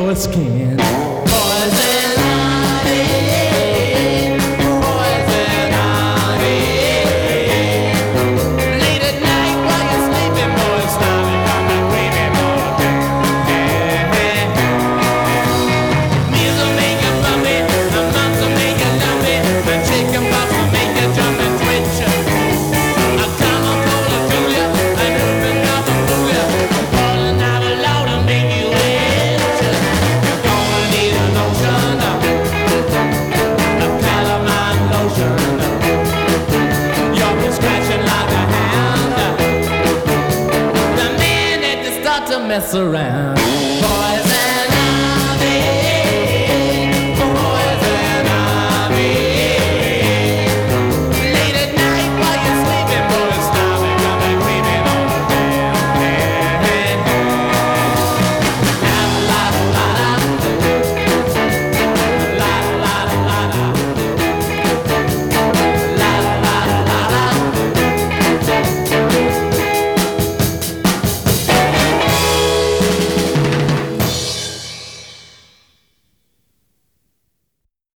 your skin. Poison ivy, poison ivy. Late at night while you're sleeping, boy, starting from the creepy boy. Meals will make you bumpy, the months will make you lumpy, the chicken pox will make you jump and twitch. A common cold will do ya, an open mouth will fool ya. Poison ivy loud and make you itch. You're gonna need a lotion, a calamine lotion. You'll be scratching like a hound the minute you start to mess around.